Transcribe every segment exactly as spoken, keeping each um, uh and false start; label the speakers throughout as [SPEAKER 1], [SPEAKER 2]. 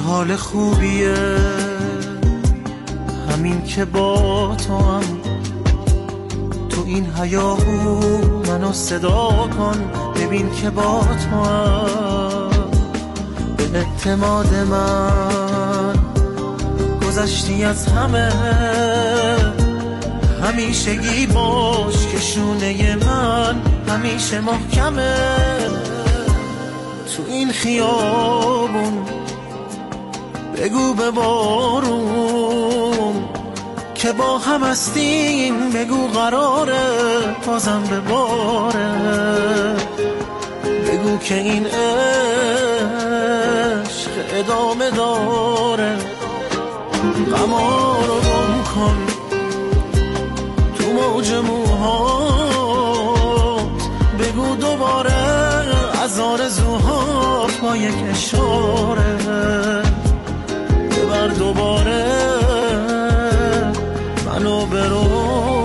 [SPEAKER 1] حال خوبیه همین که با تو هم تو این هیاهو منو صدا کن، ببین که با تو هم به اعتماد من گذشتی از همه، همیشگی باش که شونه من همیشه محکمه. تو این خیابون بگو به بارون که با هم هستیم، بگو قراره بازم به باره، بگو که این عشق ادامه داره. غما رو گم کن تو موج موهات، بگو دوباره از آرزوهات با یک اشاره، ببر دوباره منو برو.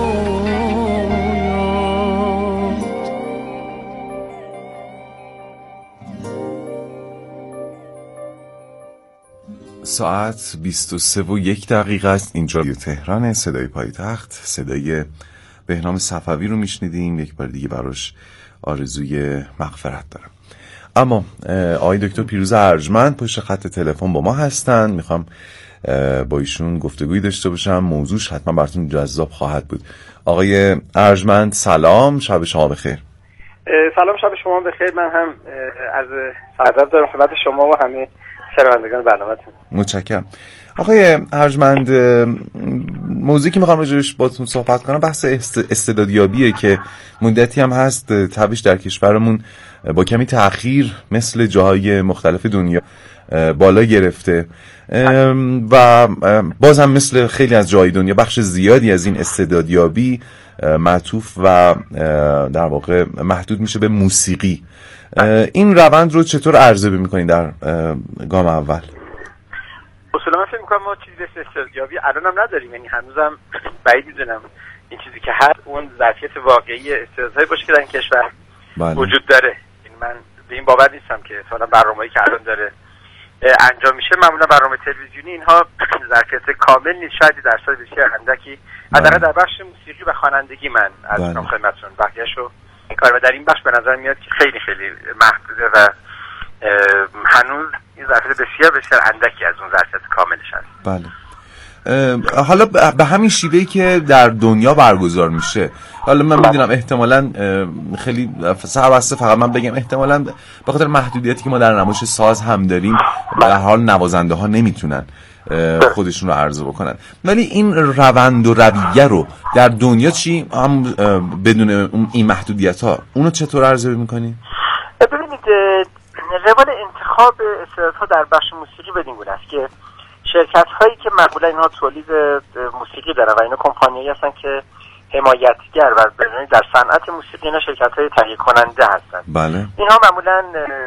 [SPEAKER 2] ساعت بیست و سه و یک دقیقه است. اینجا رادیو تهران، صدای پایتخت، صدای بهنام صفوی رو میشنیدیم. یک بار دیگه براش آرزوی مغفرت دارم. اما آقای دکتر پیروز ارجمند پشت خط تلفن با ما هستن. میخوام با ایشون گفتگویی داشته باشم. موضوعش حتما براتون جذاب خواهد بود. آقای ارجمند سلام، شب شما بخیر.
[SPEAKER 3] سلام، شب شما بخیر. من هم از ادب دارم خدمت شما و همه شنوندگان برنامه‌تون.
[SPEAKER 2] متشکرم. آقای ارجمند، موضوعی که میخوام راجعش باهاتون صحبت کنم بحث استعدادیابیه که مدتی هم هست تبیش در کشورمون با کمی تأخیر مثل جاهای مختلف دنیا بالا گرفته و باز هم مثل خیلی از جاهای دنیا بخش زیادی از این استعدادیابی معطوف و در واقع محدود میشه به موسیقی. این روند رو چطور ارزیابی میکنین در گام اول؟
[SPEAKER 3] اصولا من فکر میکنم ما چیزی به استعدادیابی الان هم نداریم، یعنی هنوزم بعید میدونم این چیزی که هست اون ظرفیت واقعی استعدادهایی باشه که در این کشور بله. وجود داره. یعنی من به این باور نیستم که مثلا برنامه‌ای که الان داره انجام میشه معمولا برنامه تلویزیونی اینها ظرفیت کامل نیست، شاید درصد بسیار اندکی حداقل در بخش موسیقی و خوانندگی من از بله. نام خدمتتون بقیه‌شو کار و در این بخش به نظر میاد که خیلی خیلی محدوده و هنوز این ظرفیت بسیار بسیار اندکی از اون ظرفیت کاملش هست.
[SPEAKER 2] بله. حالا به همین شیوهی که در دنیا برگزار میشه، حالا من میدونم احتمالاً خیلی سربسته، فقط من بگم احتمالاً به خاطر محدودیتی که ما در نمایش ساز هم داریم به هر حال نوازنده ها نمیتونن خودشون رو عرضه بکنن، ولی این روند و رویه رو در دنیا چی هم بدون این محدودیت ها اونو چطور ارزیابی میکنی؟
[SPEAKER 3] ببینید روال انتخاب استعدادها در بخش موسیقی بدین گونه است که شرکت هایی که معمولا اینها تولید موسیقی دارن و اینا کمپانیایی هستن که حمایتگر و در صنعت موسیقی اینا شرکت های تهیه کننده هستن.
[SPEAKER 2] بله.
[SPEAKER 3] اینها معمولا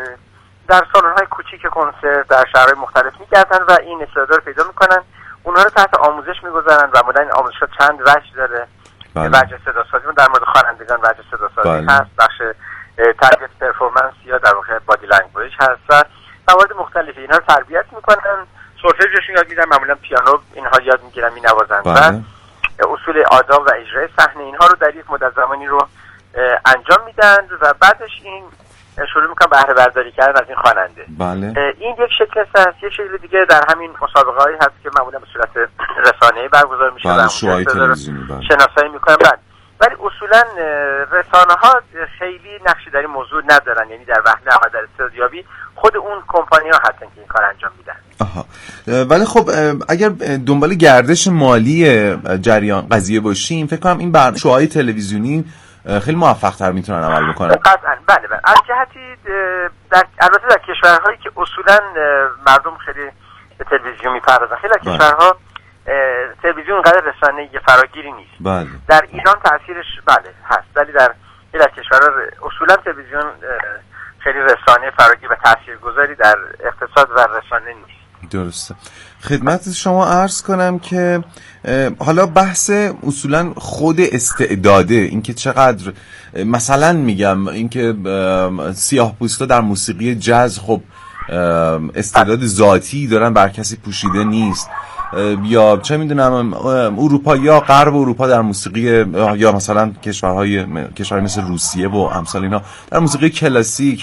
[SPEAKER 3] در سالن های کوچیک کنسرت در شهرهای مختلف میگردن و این استعدادا رو پیدا میکنن، اونها رو تحت آموزش میگذارن و معمولا این آموزش چند وجه داره.
[SPEAKER 2] بله.
[SPEAKER 3] وجه صداسازی در مورد خوانندگان وجه صداسازی بله. هست، بخش تربیت پرفورمنس یا در واقع بادی لنگویج هست و موارد مختلفی اینها رو تربیت میکنن، سولفژشون یاد میدن، معمولا پیانو اینها یاد میگیرن مینوازن
[SPEAKER 2] بله.
[SPEAKER 3] و اصول آداب و اجرای صحنه اینها رو در یک مدت زمانی رو انجام میدن و بعدش این شروع میکنن بهره برداری کردن از این خواننده.
[SPEAKER 2] بله.
[SPEAKER 3] این یک شکل است. یک شکل دیگه در همین مسابقه‌هایی هست که معمولا به صورت رسانه‌ای برگزار میشه
[SPEAKER 2] بله. شوهای تلویزیونی بله.
[SPEAKER 3] شناسایی میکنن بعد، ولی اصولا رسانه‌ها خیلی نقشی در این موضوع ندارن، یعنی در وهله اول در استعدادیابی خود اون کمپانی‌ها هستن که این کار انجام میدن.
[SPEAKER 2] آها. ولی خب اگر دنبال گردش مالی جریان قضیه باشیم فکر کنم این بر شوهای تلویزیونی خیلی موفق تر میتونن عمل بکنن.
[SPEAKER 3] قطعاً بله بله. از جهتی در البته در کشورهایی که اصولا مردم خیلی به تلویزیون میپردازن، خیلی از کشورها تلویزیون قدر رسانه‌ای فراگیری نیست.
[SPEAKER 2] بله.
[SPEAKER 3] در ایران تاثیرش بله هست، ولی در خیلی از کشورها اصولا تلویزیون خیلی رسانه فراگیر و تاثیرگذاری در اقتصاد و رسانه نیست.
[SPEAKER 2] درسته. خدمت شما عرض کنم که حالا بحث اصولا خود استعداده، اینکه چقدر مثلا میگم اینکه سیاه‌پوستا در موسیقی جاز خب استعداد ذاتی دارن بر کسی پوشیده نیست، یا چه میدونم اروپا یا غرب اروپا در موسیقی یا مثلا کشورهای کشورهای مثل روسیه و امثال اینا در موسیقی کلاسیک،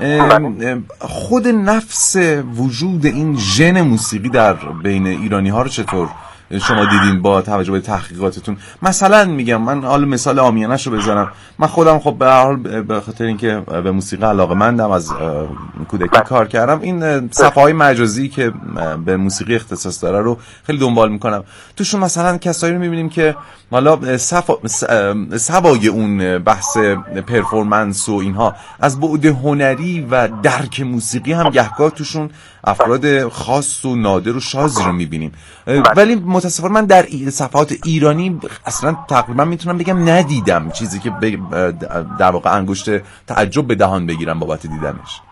[SPEAKER 2] خود نفس وجود این ژن موسیقی در بین ایرانی ها رو چطور شما دیدین با توجه به تحقیقاتتون؟ مثلا میگم من حالا مثال عامیانه‌شو بزنم، من خودم خب به هر حال به خاطر اینکه به موسیقی علاقه‌مندم، از کودکی کار کردم، این صفحه‌های مجازی که به موسیقی اختصاص داره رو خیلی دنبال میکنم. توشون مثلا کسایی رو میبینیم که حالا سوای اون بحث پرفورمنس و اینها، از بعد هنری و درک موسیقی هم گهگاه توشون افراد خاص و نادر و شاذی رو میبینیم، ولی متاسفانه من در صفحات ایرانی اصلا تقریبا میتونم بگم ندیدم چیزی که در واقع انگشت تعجب به دهان بگیرم بابت دیدنش.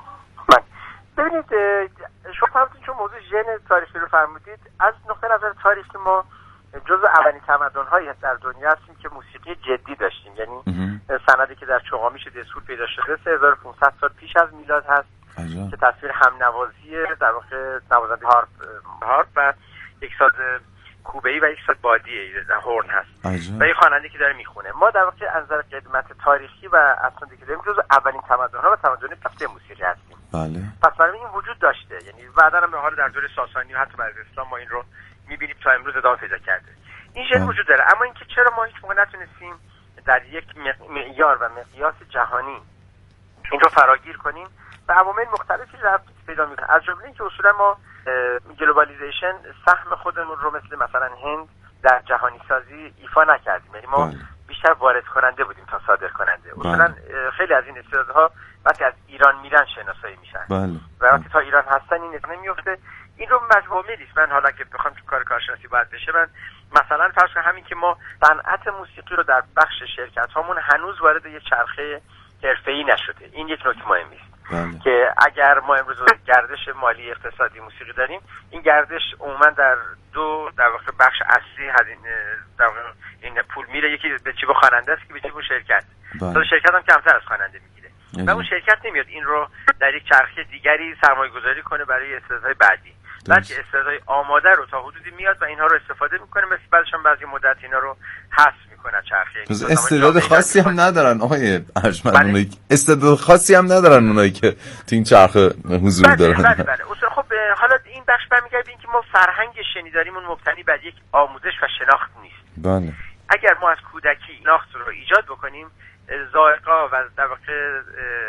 [SPEAKER 3] ببینید شما فرمودید چون موضوع ژن تاریخی رو فرمودید، از نقطه نظر تاریخی ما جزو اولین تمدن‌هایی در دنیا هستیم که موسیقی جدی داشتیم، یعنی سندی که در چوغامیش دستور پیدا شده سه هزار و پانصد سال پیش از میلاد هست که تصویر همنوازی در واقع نوازنده هارپ هارپ و یک ساز کوبه‌ای و یک ساز بادی هورن هست و یک خواننده که داره میخونه. ما در واقع از نظر قدمت تاریخی و اسنادی که داریم جزو اولین تمدن‌ها و تمدن پیشرفته موسیقی هستیم.
[SPEAKER 2] بله.
[SPEAKER 3] پس برای این وجود داشته، یعنی بعداً هم به حال در دوره ساسانی و حتی بعد از اسلام ما این رو می‌بینیم تا امروز ادامه پیدا کرده. این ژن وجود داره، اما اینکه چرا ما هیچ موقع نتونستیم در یک معیار و مقیاس جهانی این رو فراگیر کنیم و عوامل مختلفی ربط پیدا می‌کنه، از جمله اینکه اصولا ما گلوبالیزیشن سهم خودمون رو مثل مثلا هند در جهانی سازی ایفا نکردیم، یعنی ما بیشتر وارد کننده بودیم تا صادر کننده. اصولا خیلی از این استعدادها وقتی از ایران میرن شناسایی میشن و وقتی تا ایران هستن این اتفاق نمیفته. این رو مجموعه نیست. من حالا که بخوام تو کار کارشناسی باید بشه، من مثلا فرض کنم همین که ما صنعت موسیقی رو در بخش شرکت هامون هنوز وارد یه چرخه حرفه‌ای نشده، این یک نکته مهمی است. بله. که اگر ما امروز گردش مالی اقتصادی موسیقی داریم، این گردش عموما در دو در واقع بخش اصلی هزینه در واقع این پول میره، یکی به جیب خواننده است که به جیب شرکت. بله. شرکت هم کمتر از خواننده میگیره و اون شرکت نمیاد این رو در یک چرخه دیگری سرمایه گذاری کنه برای استعدادهای بعدی، بلکه استعدادهای آماده رو تا حدودی میاد و اینها رو استفاده میکنه، مثل بعدش هم بعضی مدت اینا رو حذف میکنه چرخه.
[SPEAKER 2] استعداد خاصی هم ندارن آقای ارجمند، اونایی استعداد خاصی هم ندارن اونایی که تو این چرخه حضور
[SPEAKER 3] بله
[SPEAKER 2] دارن.
[SPEAKER 3] بله بله. اصلا خب حالا این بخش برمیگرده به اینکه ما فرهنگ شنیداریمون مبتنی بر یک آموزش و شناخت نیست.
[SPEAKER 2] بله.
[SPEAKER 3] اگر ما از کودکی شناخت رو ایجاد بکنیم، ذائقه و در واقع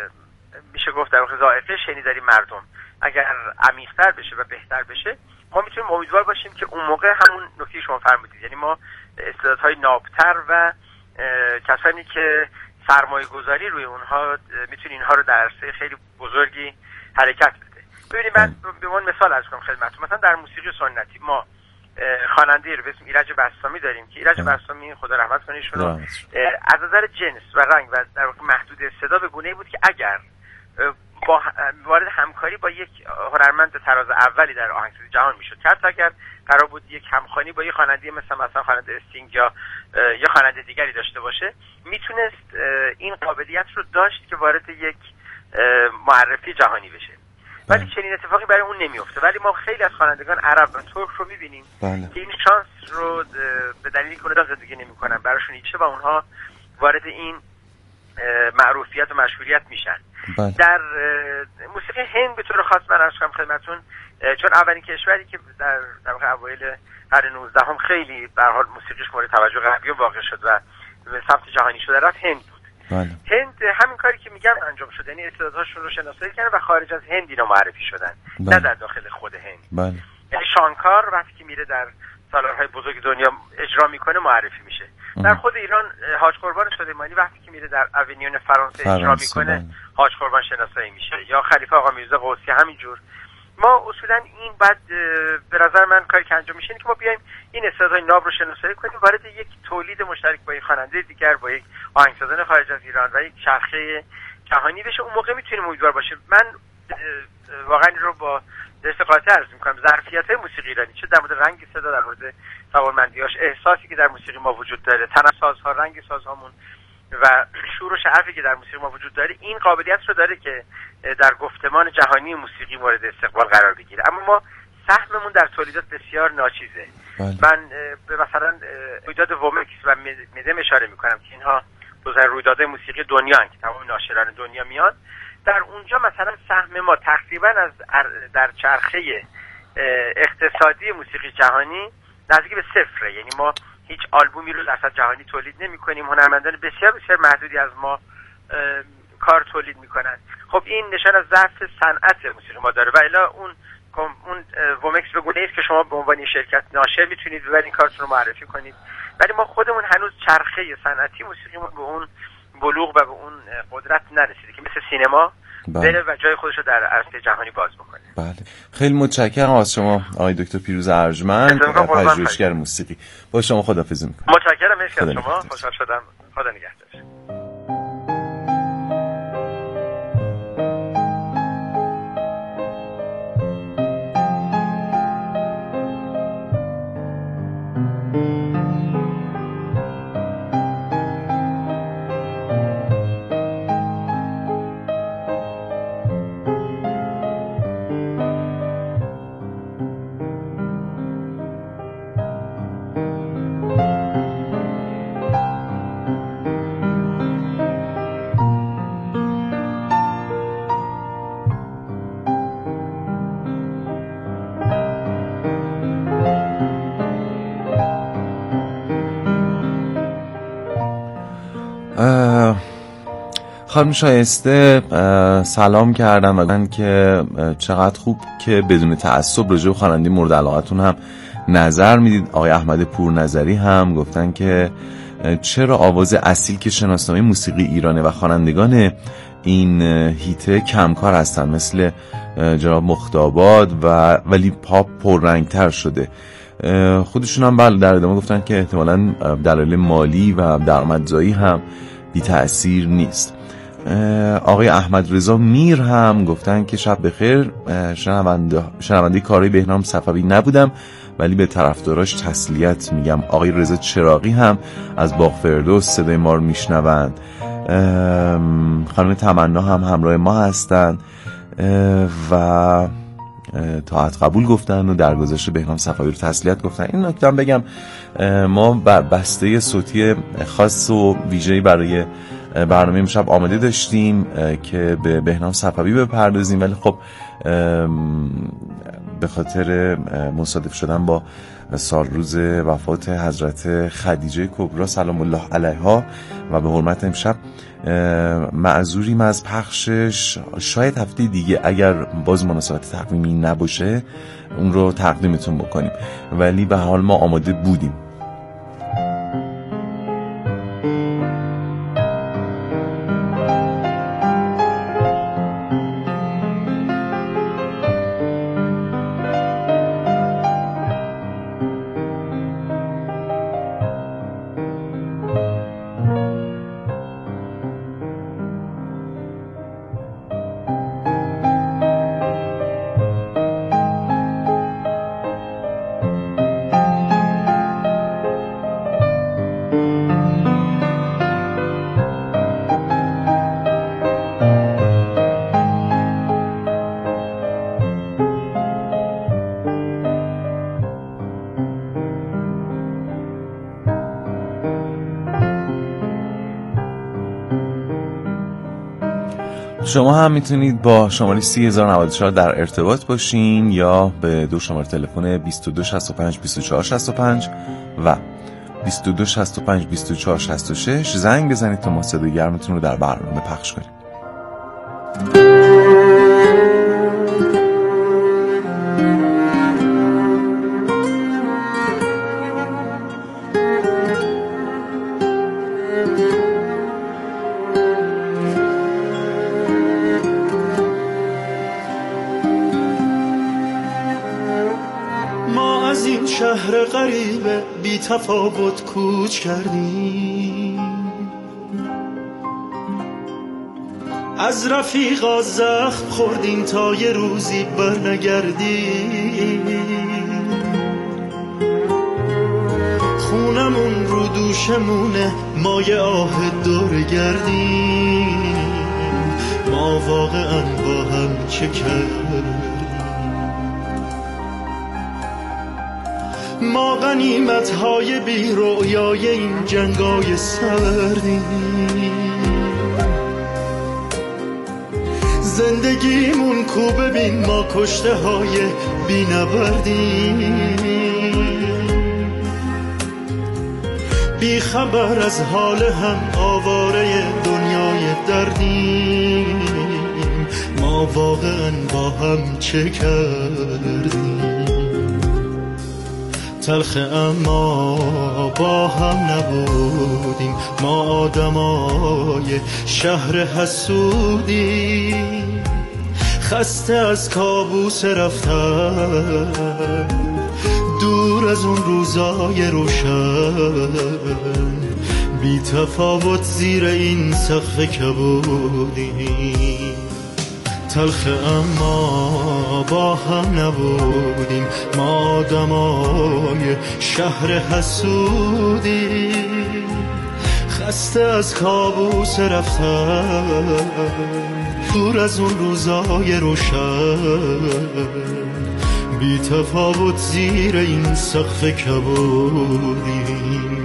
[SPEAKER 3] میشه گفت در واقع ذائقه شنیداری مردم اگر عمیق‌تر بشه و بهتر بشه، ما میتونیم امیدوار باشیم که اون موقع همون نکته شما فرمودید، یعنی ما استعدادهای نابتر و کسانی که سرمایه گذاری روی اونها میتونه اینها رو در عرصه خیلی بزرگی حرکت بده. ببینید من به عنوان مثال عرض کنم خدمتتون، مثلا در موسیقی سنتی ما خواننده رو به اسم ایرج بسامی داریم که ایرج بسامی خدا رحمت کنه ایشون از نظر جنس و رنگ و در واقع محدود صدا به گونه‌ای بود که اگر با وارد همکاری با یک هنرمند تراز اولی در آهنگسازی جهان میشد، حتی اگر قرار بود یک همخوانی با یک خواننده مثل مثلا خواننده استینگ یا یا خواننده دیگری داشته باشه، میتونست این قابلیت رو داشت که وارد یک معرفی جهانی بشه. ولی چنین اتفاقی برای اون نمیفته. ولی ما خیلی از خوانندگان عرب و ترک رو میبینیم که این شانس رو به دلیل اینکه اونها زندگی نمیکنن براشون هیچه و اونها وارد این معروفیت و مشهوریت میشن. بله. در موسیقی هند به طور خاص من عرض کنم خدمتتون، چون اولین کشوری که در در واقع اوایل قرن نوزدهم خیلی به هر حال موسیقیش مورد توجه غربی‌ها واقع شد و به سمت جهانی شده رفت، هند بود. بله. هند همین کاری که میگم انجام شد، یعنی استعدادهاشون رو شناسایی کردن و خارج از هند اینا معرفی شدن. بله. نه در داخل خود هند. بله. یعنی شانکار وقتی که میره در سالارهای بزرگ دنیا اجرا میکنه معرفی میشه. در خود ایران حاج قربان سلیمانی وقتی که میره در اونیون فرانسه اجرا میکنه حاج قربان شناسایی میشه، یا خلیفه آقا میرزا قوسی همینجور. ما اصولا این بعد به نظر من کاری که انجام میشه اینه که ما بیایم این استعدادهای ناب رو شناسایی کنیم، وارد یک تولید مشترک با یک خواننده دیگر، با یک آهنگسازان خارج از ایران و یک چرخه جهانی بشه. اون موقع میتونیم امیدوار باشیم. من واقعا این رو با درست قاطع عرض میکنم، ظرفیت‌های موسیقی ایرانی چه در مورد رنگ صدا، در مورد توانمندیاش، احساسی که در موسیقی ما وجود داره، تناسازها، رنگ سازهامون و شور و شعفی که در موسیقی ما وجود داره این قابلیت رو داره که در گفتمان جهانی موسیقی مورد استقبال قرار بگیره. اما ما سهممون در تولیدات بسیار ناچیزه. بله. من به مثلا رویداد وومکس و مدم اشاره میکنم که اینها بزرگ رویدادهای موسیقی دنیا هستند که تمام ناشران دنیا میان. در اونجا مثلا سهم ما تقریبا از در چرخه اقتصادی موسیقی جهانی نزدیک به صفره. یعنی ما هیچ آلبومی رو در سطح جهانی تولید نمی کنیم. هنرمندان بسیار بسیار محدودی از ما کار تولید میکنن. خب این نشان از ضعف صنعت موسیقی ما داره و الا اون اون وومکس به گونه است که شما به عنوان شرکت ناشر میتونید ببرین کارتون رو معرفی کنید، ولی ما خودمون هنوز چرخه صنعتی موسیقیمون به اون بلوغ و به اون قدرت نرسیده که مثل سینما بره و جای خودش رو در عرصه جهانی باز بکنه.
[SPEAKER 2] بله، خیلی متشکرم از شما آقای دکتر پیروز ارجمند، پژوهشگر موسیقی. با شما خداحافظی میکنم.
[SPEAKER 3] متشکرم، مرسی از شما، خوشحال شدم. خدا نگهدار.
[SPEAKER 2] خانم شایسته سلام کردم و گفتن که چقدر خوب که بدون تعصب راجع به خواننده مورد علاقتون هم نظر میدید. آقای احمد پورنظری هم گفتن که چرا آواز اصیل که شناسنامه موسیقی ایرانه و خوانندگان این هیته کمکار هستن مثل جناب مختاباد و ولی پاپ پررنگتر شده. خودشون هم بله در ادامه گفتن که احتمالاً دلایل مالی و درآمدزایی هم بی تأثیر نیست. آقای احمد رضا میر هم گفتن که شب بخیر، شنونده شنونده کارهای بهنام صفوی نبودم ولی به طرفداراش تسلیت میگم. آقای رضا چراغی هم از باغ فردوس صدای ما رو میشنوند. خانم تمنا هم همراه ما هستن و طاعت قبول گفتن و درگذشت بهنام صفوی رو تسلیت گفتن. این نکته هم بگم ما بسته صوتی خاص و ویژه‌ای برای برنامه امشب آماده داشتیم که به بهنام صفوی بپردازیم، ولی خب به خاطر مصادف شدن با سال روز وفات حضرت خدیجه کبرا سلام الله علیها و به حرمت امشب معذوریم از پخشش. شاید هفته دیگه اگر باز مناسبت تقویمی نباشه اون رو تقدیمتون بکنیم، ولی به حال ما آماده بودیم. شما هم میتونید با شماره سی هزار و نود و چهار در ارتباط باشین یا به دو شماره تلفن بیست و دو شصت و پنج بیست و چهار شصت و پنج و بیست و دو شصت و پنج بیست و چهار شصت و شش زنگ بزنید تا ما صدای گرمتون رو در برنامه پخش کنیم.
[SPEAKER 1] شهر غریب بی تفاوت کوچ کردیم، از رفیقا زخم خوردیم تا یه روزی برنگردیم. خونمون رو دوشمونه، ما یه آه دور گردیم، ما واقعا با هم چه کردیم. ما غنیمت های بی رویای این جنگای سردیم، زندگیمون کو ببین ما کشته های بی نبردیم، بی خبر از حال هم آواره دنیای دردیم، ما واقعا با هم چه کردیم. تلخ اما با هم نبودیم، ما آدمای شهر حسودیم، خسته از کابوس رفتن، دور از اون روزای روشن، بی تفاوت زیر این سقف کبودیم. تلخ اما با هم نبودیم، ما آدمای شهر حسودیم، خسته از کابوس رفتن، دور از اون روزای روشن، بی تفاوت زیر این سقف کبودیم.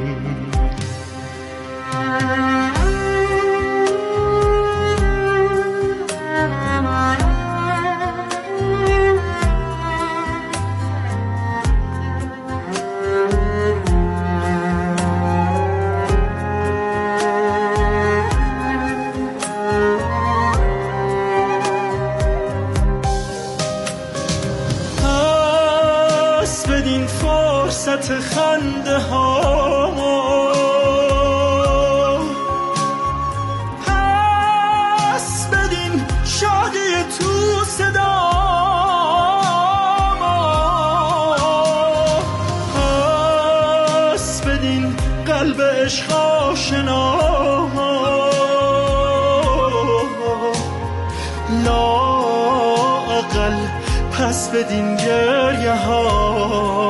[SPEAKER 1] خنده ها پس بدین شادی تو صدا، پس بدین قلب عشق آشنا، لااقل پس بدین گریه ها.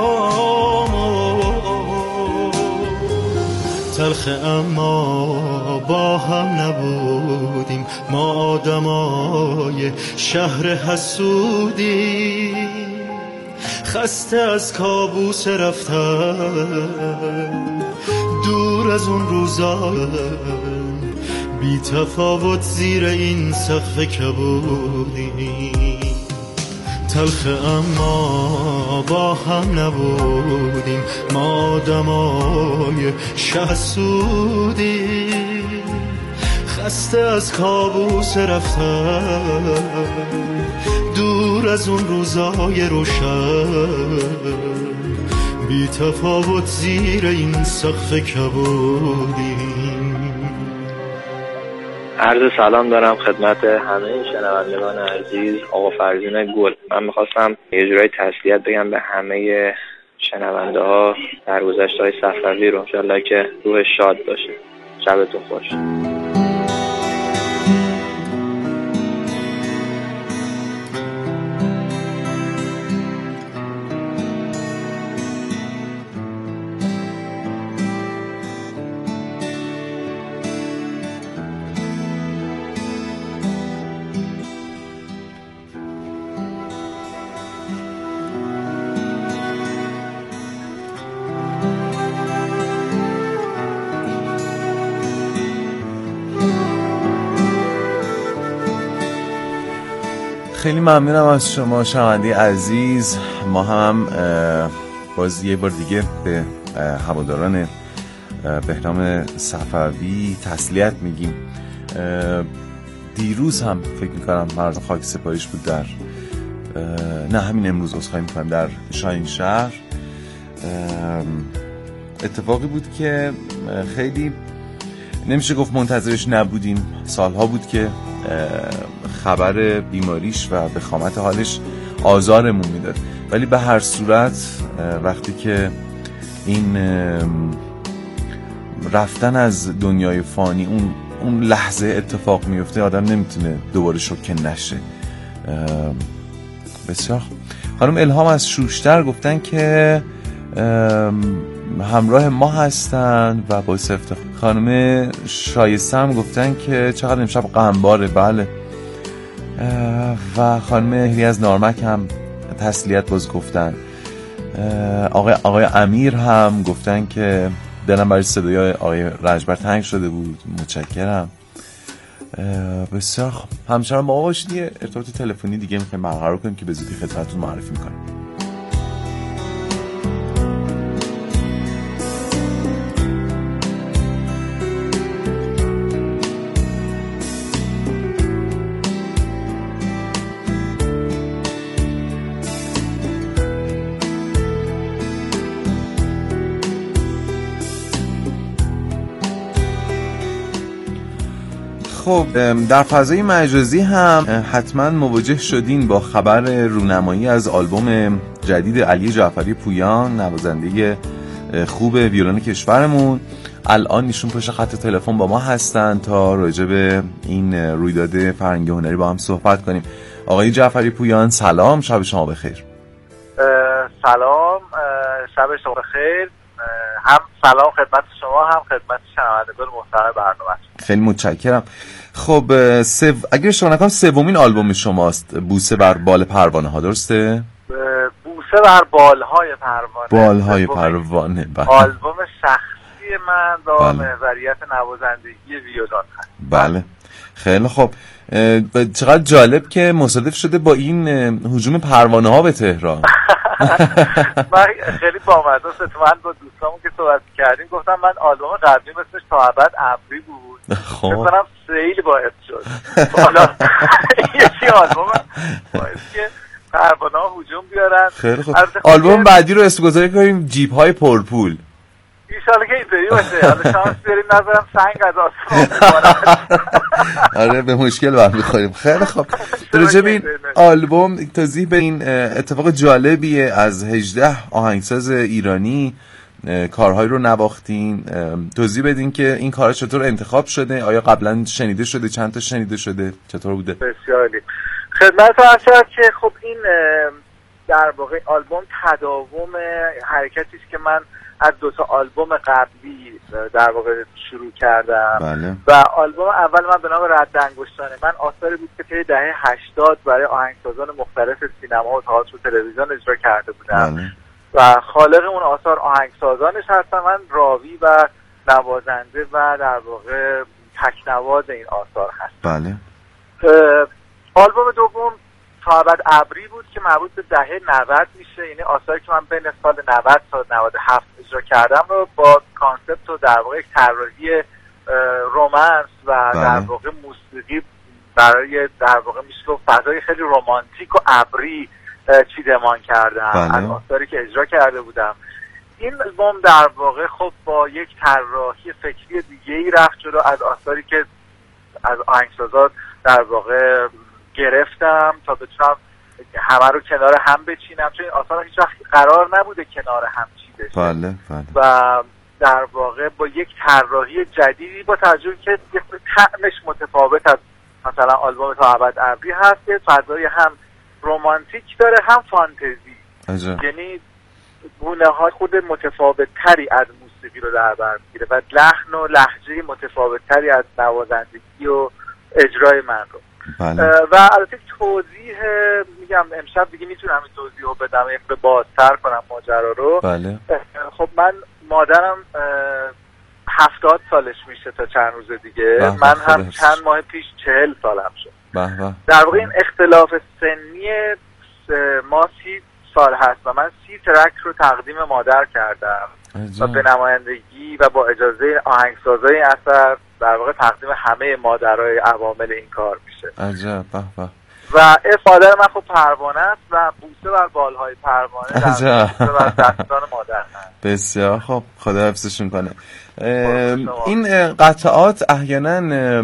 [SPEAKER 1] تلخ اما با هم نبودیم، ما آدمای شهر حسودیم، خسته از کابوس رفتن، دور از اون روزا، بی تفاوت زیر این سقف کبودیم. تلخ اما با هم نبودیم، ما آدمای شهسودیم، خسته از کابوس رفتن، دور از اون روزای روشن، بی تفاوت زیر این سقف کبودیم.
[SPEAKER 4] عرض سلام دارم خدمت همه شنوندگان عزیز. آقا فرزین گل، من میخواستم یه جورای تسلیت بگم به همه شنونده ها در گذشته‌های صفوی رو، انشالله که روح شاد باشه. شبتون خوش.
[SPEAKER 2] خیلی ممنونم از شما شنونده عزیز. ما هم باز یه بار دیگه به هواداران بهرام صفوی تسلیت میگیم. دیروز هم فکر میکنم مرد خاک سپاریش بود، در نه همین امروز عذرخواهی میکنم، در شاهینشهر اتفاقی بود که خیلی نمیشه گفت منتظرش نبودیم. سالها بود که خبر بیماریش و بخامت حالش آزارمون میداد، ولی به هر صورت وقتی که این رفتن از دنیای فانی اون اون لحظه اتفاق میفته، آدم نمیتونه دوباره شوکه نشه. بسیار خانم الهام از شوشتر گفتن که همراه ما هستن و باعث افتخار. خانم شایسته هم گفتن که چقدر امشب غمباره. بله. و خانم هری از نارمک هم تسلیت باز گفتن. آقای آقای امیر هم گفتن که دلم برای صدای آقای رجبر تنگ شده بود. متشکرم. بسیار خوب. همچنان با ما باشید. یه ارتباط تلفنی دیگه میخوایم برقرار کنیم که به زودی خدمتتون معرفی میکنم. خب در فضای مجازی هم حتما مواجه شدین با خبر رونمایی از آلبوم جدید علی جعفری پویان، نوازنده خوب ویولن کشورمون. الان ایشون پشت خط تلفن با ما هستن تا راجع به این رویداد فرهنگی هنری با هم صحبت کنیم. آقای جعفری پویان سلام، شب شما بخیر.
[SPEAKER 3] سلام، شب شما بخیر. هم سلام خدمت شما هم خدمت شنوندگان محترم برنامه.
[SPEAKER 2] خیلی متشکرم. خب سو... اگر شما نکنم سومین آلبوم شماست، بوسه بر بال پروانه ها، درسته؟
[SPEAKER 3] بوسه بر بالهای پروانه.
[SPEAKER 2] بالهای پروانه. بله.
[SPEAKER 3] آلبوم شخصی من با محوریت نوازندگی ویولن هست.
[SPEAKER 2] بله. خیلی خب. چقدر جالب که مصادف شده با این هجوم پروانه ها به تهران.
[SPEAKER 3] من خیلی بامزه است. من با دوستامون که صحبت کردیم گفتم من آلبوم قبلی اسمش تا ابد ابری بود.
[SPEAKER 2] خب
[SPEAKER 3] مثلا خیلی باعث شد. حالا یکی آلبوم باعث که پروانه ها هجوم بیارن.
[SPEAKER 2] خیلی خوب. آلبوم بعدی رو اسمگذاری کنیم جیب های پرپول.
[SPEAKER 3] ایشالا که اینطوری باشه. حالا شانس بیاریم نظرم سنگ از آسمان میبارد.
[SPEAKER 2] آره به مشکل برمیخوریم. خیلی خوب. راجع به این آلبوم توضیح به این اتفاق جالبیه، از هجده آهنگساز ایرانی کارهای رو نواختین. توضیح بدین که این کارها چطور انتخاب شده، آیا قبلا شنیده شده، چند تا شنیده شده، چطور بوده؟
[SPEAKER 3] بسیار عالی. خدمت عرض شد که خب این در واقع آلبوم تداوم حرکتی است که من از دو تا آلبوم قبلی در واقع شروع کردم.
[SPEAKER 2] بله.
[SPEAKER 3] و آلبوم اول من به نام رد انگشتانه من آثاری بود که طی دهه هشتاد برای آهنگسازان مختلف سینما و تئاتر و تلویزیون اجرا کرده بودم.
[SPEAKER 2] بله.
[SPEAKER 3] و خالق اون آثار آهنگسازانش هستم، من راوی و نوازنده و در واقع تکنواز این آثار هستم.
[SPEAKER 2] بله.
[SPEAKER 3] آلبوم دوم تا ابد ابری بود که مربوط به دهه نود میشه، یعنی آثاری که من بین سال نود تا نود و هفت اجرا کردم رو با کانسپت و در واقع طراحی رمانس و
[SPEAKER 2] بله.
[SPEAKER 3] در واقع موسیقی برای در واقع میشه فضای خیلی رمانتیک و ابری چیدمان کردم.
[SPEAKER 2] بله.
[SPEAKER 3] از آثاری که اجرا کرده بودم. این آلبوم در واقع خب با یک طراحی فکری دیگه‌ای رفت جلو از آثاری که از آهنگسازان در واقع گرفتم تا بتونم همه رو کنار هم بچینم، چون این آثار هیچ وقت قرار نبوده کنار هم چیده شه.
[SPEAKER 2] بله بله.
[SPEAKER 3] و در واقع با یک طراحی جدیدی با توجه که طعمش متفاوت از مثلا آلبوم تا ابد ابری هست که فضای هم رمانتیک داره هم فانتزی.
[SPEAKER 2] عجب.
[SPEAKER 3] یعنی گونه های خود متفاوت تری از موسیقی رو در بر میگیره و لحن و لهجه متفاوت تری از نوازندگی و اجرای من رو.
[SPEAKER 2] بله.
[SPEAKER 3] و البته توضیح میگم امشب دیگه میتونم این توضیح رو بدم، یک به بازتر کنم ماجرا رو.
[SPEAKER 2] بله.
[SPEAKER 3] خب من مادرم هفتاد سالش میشه تا چند روز دیگه.
[SPEAKER 2] بله.
[SPEAKER 3] من هم چند ماه پیش چهل سالم شد.
[SPEAKER 2] بله.
[SPEAKER 3] در واقع این اختلاف سنی ما سی سال هست و من سی ترک رو تقدیم مادر کردم
[SPEAKER 2] عجب.
[SPEAKER 3] و به نمایندگی و با اجازه آهنگسازای اثر در واقع تقدیم همه مادرای عوامل این کار میشه.
[SPEAKER 2] عجب. به به.
[SPEAKER 3] و افاده من خب پروانه است و بوسه بر بالهای پروانه در بوسه بر دستان مادر هست.
[SPEAKER 2] بسیار خب، خدا حفظشون کنه. این قطعات احیانا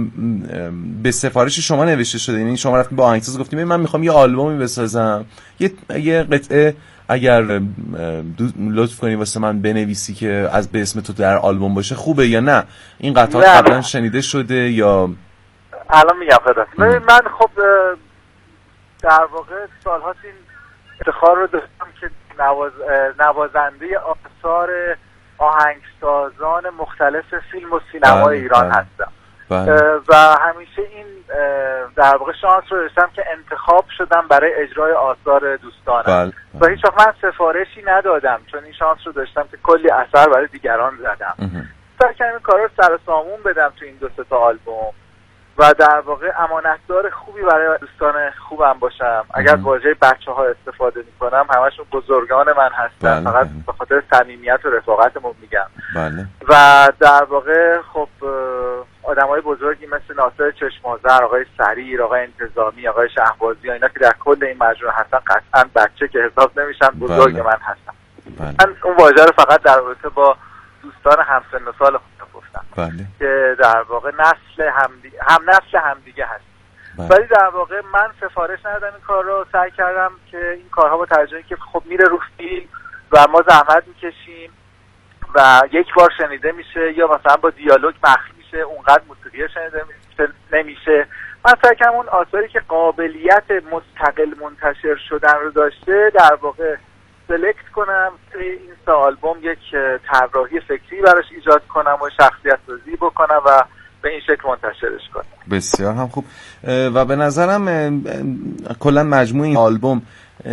[SPEAKER 2] به سفارش شما نوشته شده، یعنی شما رفتین با آهنگساز گفتیم من میخوام یه آلبومی بسازم، یه یه قطعه اگر لطف کنی واسه من بنویسی که از به اسم تو در آلبوم باشه خوبه یا نه؟ این قطعات قبلا شنیده شده یا
[SPEAKER 3] الان میگم خدا؟ من خب در واقع سالهاست این افتخار رو داشتم که نواز... نوازنده آثار
[SPEAKER 5] آهنگسازان مختلف فیلم و سینما بله، ایران بله. هستم بله. و همیشه این در واقع شانس رو داشتم که انتخاب شدم برای اجرای آثار دوستانم بله. و هیچ وقت من سفارشی ندادم، چون این شانس رو داشتم که کلی اثر برای دیگران زدم. سعی کردم این کارا رو سر و سامون بدم تو این دو سه تا آلبوم و در واقع امانتدار خوبی برای دوستان خوبم باشم. اگر واژه بچه ها استفاده میکنم همشون بزرگان من هستن، فقط به خاطر صمیمیت و رفاقتمون میگم بله. و در واقع خب آدمای بزرگی مثل ناصر چشم‌آذر، آقای سریر، آقای انتظامی، آقای شهبازی، اینا که در کل این مجموعه هستن قطعا بچه که حساب نمیشن، بزرگ بله. من هستن بله. من اون واژه رو فقط در رابطه با دوستان همسن و سال خودم گفتم بله. که در واقع نسل همدیگه هم نسل همدیگه هست بله. ولی در واقع من سفارش ندادم این کار رو، سعی کردم که این کارها با توجهی که خب میره رو فیلم و ما زحمت میکشیم و یک بار شنیده میشه یا مثلا با دیالوگ مخفی میشه، اونقدر موسیقی شنیده نمیشه. من سعی کردم اون آثاری که قابلیت مستقل منتشر شدن رو داشته در واقع سلکت کنم، توی این سه آلبوم یک طراحی فکری براش ایجاد کنم و شخصیت سازی بکنم و به این شکل منتشرش کنم.
[SPEAKER 2] بسیار هم خوب. و به نظرم کلا مجموع این آلبوم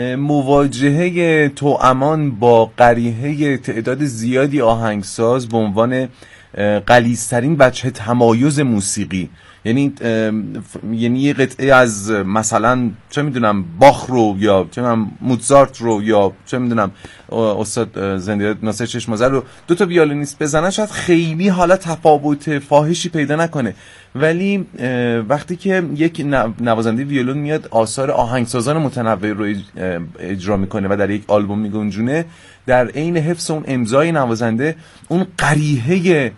[SPEAKER 2] مواجهه توامان با قریحه تعداد زیادی آهنگساز به عنوان غلیظترین وجه تمایز موسیقی، یعنی یعنی یه قطعه از مثلا چه میدونم باخ رو یا چه میدونم موزارت رو یا چه میدونم استاد زنده ناصر چشم‌آذر رو دو تا ویولونیست بزنن شاید خیلی حالا تفاوت فاحشی پیدا نکنه، ولی وقتی که یک نوازنده ویولون میاد آثار آهنگسازان متنوع رو اجرا میکنه و در یک آلبوم میگنجونه، در عین حفظ اون امضای نوازنده اون قریحه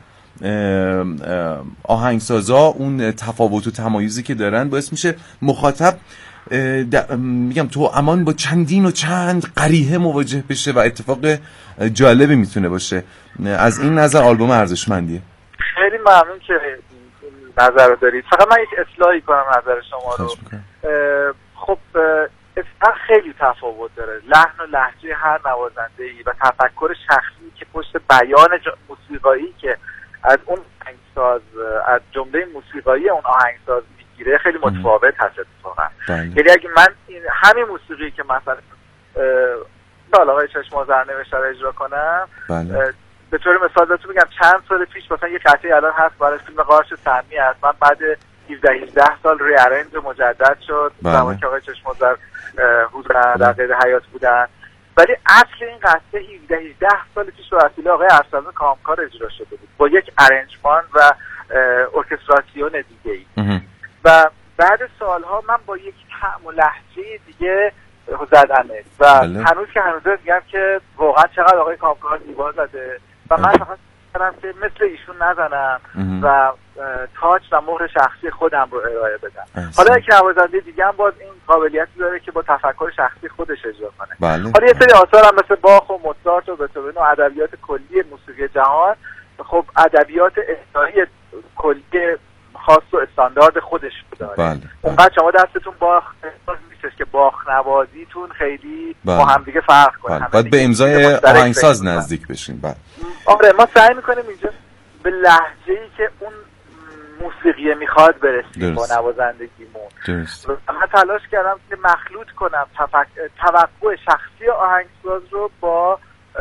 [SPEAKER 2] آهنگسازا اون تفاوت و تمایزی که دارن باعث میشه مخاطب میگم تو امان با چندین و چند قریحه مواجه بشه و اتفاق جالبی میتونه باشه. از این نظر آلبوم ارزشمندیه.
[SPEAKER 5] خیلی ممنون که نظر رو دارید. فقط من یک اصلاحی کنم نظر شما رو. خب اصلا خیلی تفاوت داره لحن و لهجه هر نوازنده‌ای و تفکر شخصی که پشت بیان موسیقایی که از اون آهنگساز از جمله موسیقایی اون آهنگساز میگیره خیلی متفاوت هست اتفاقا. یعنی اگه من این همین موسیقی که مثلا سال آقای چشم‌آذر نوشته رو اجرا کنم بله. به طور مثال بهتون میگم چند سال پیش مثلا یه قطعه الان هست برای فیلم قارچ سمی هست، من بعد هفده هجده سال ری ارنج مجدد شد زمانی که آقای چشم‌آذر حضور در قید حیات بودن، ولی اصل این قطعه هفده هجده سال پیش به وسیله آقای ارسلان کامکار اجرا شده بود با یک ارنجمان و ارکستراسیون دیگه‌ای و بعد سالها من با یک طعم و لهجه دیگه زدمه و بله. هنوز که هنوز میگم که واقعا چقدر آقای کامکار زیبا زده و من فقط کردم که مثل ایشون نزنم و تاچ و مهر شخصی خودم رو ارائه بدم. حالا یک نوازنده دیگه هم باز این قابلیتی داره که با تفکر شخصی خودش اجرا کنه. بله. حالا یه سری آثار هم مثل باخ و موزارت و بتهوون و ادبیات کلی موسیقی جهان خب ادبیات احسایی کلی خاص و استاندارد خودش داره. بله. اونقدر شما دستتون باخ نیستش که باخ نوازیتون خیلی بله. با هم دیگه فرق کنه.
[SPEAKER 2] بله. باید به امضای آهنگساز نزدیک بشین. بله.
[SPEAKER 5] آره ما سعی میکنیم اینجا به لهجه‌ای که اون موسیقی میخواد برسیم با نوازندگیمون. درست. من تلاش کردم که مخلوط کنم تفک... توقع شخصی آهنگساز رو با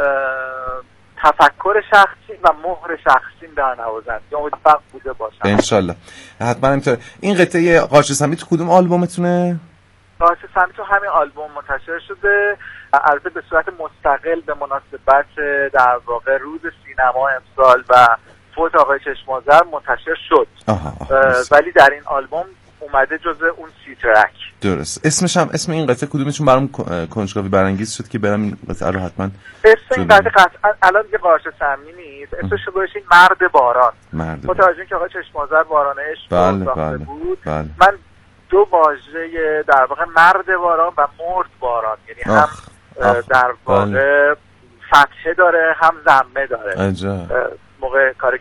[SPEAKER 5] تفکر شخصی و مهر شخصی در نوازندگی موفق بوده باشم
[SPEAKER 2] انشالله. حتما اینطور. این قطعه قارچ سمی تو کدوم آلبومتونه؟
[SPEAKER 5] قارچ سمی تو همین آلبوم منتشر شده، البته به صورت مستقل به مناسبت در واقع روز سینما امسال و فوت آقای چشم‌آذر منتشر شد. آها آها ولی در این آلبوم اومده جزء اون سی ترک.
[SPEAKER 2] درست. اسمش هم اسم این قطعه کدومشون برام کنجکاوی برانگیز شد که برام این قطعه رو حتما
[SPEAKER 5] اسم این قطعه قطعا الان دیگه قارچ سمی نیست، اسمش رو گذاشتین مرد باران. متوجه که آقای چشم‌آذر باران عشق
[SPEAKER 2] بله بله
[SPEAKER 5] بود.
[SPEAKER 2] بله.
[SPEAKER 5] من دو واژه در واقع مرد باران و مرد باران یعنی هم آخ. در واقع بله. فتحه داره هم ضمه داره. عجب. موقع کار